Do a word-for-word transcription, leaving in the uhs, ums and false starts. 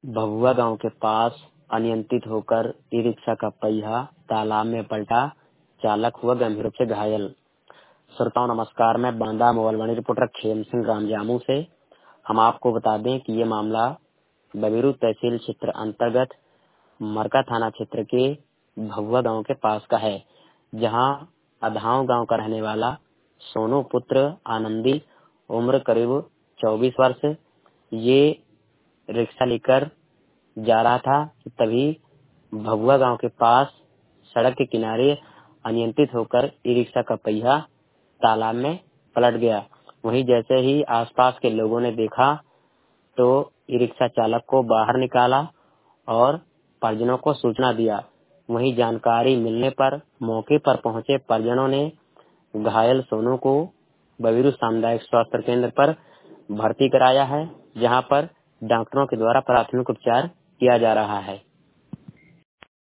भभुआ गांव के पास अनियंत्रित होकर ई रिक्शा का पहिया तालाब में पलटा। चालक हुआ गंभीर रूप से घायल। श्रोताओं नमस्कार, मैं बांदा मोबाइल रिपोर्टर खेम सिंह राम जामू से। हम आपको बता दें कि ये मामला बबीरू तहसील क्षेत्र अंतर्गत मरका थाना क्षेत्र के भभुआ गांव के पास का है, जहां अधाव गांव का रहने वाला सोनू पुत्र आनंदी उम्र करीब चौबीस वर्ष ये रिक्शा लेकर जा रहा था कि तभी भभुआ गांव के पास सड़क के किनारे अनियंत्रित होकर ई रिक्शा का पहिया तालाब में पलट गया। वहीं जैसे ही आसपास के लोगों ने देखा तो ई रिक्शा चालक को बाहर निकाला और परिजनों को सूचना दिया। वहीं जानकारी मिलने पर मौके पर पहुंचे परिजनों ने घायल सोनू को बबीरू सामुदायिक स्वास्थ्य केंद्र पर भर्ती कराया है, जहां पर डॉक्टरों के द्वारा प्राथमिक उपचार किया जा रहा है।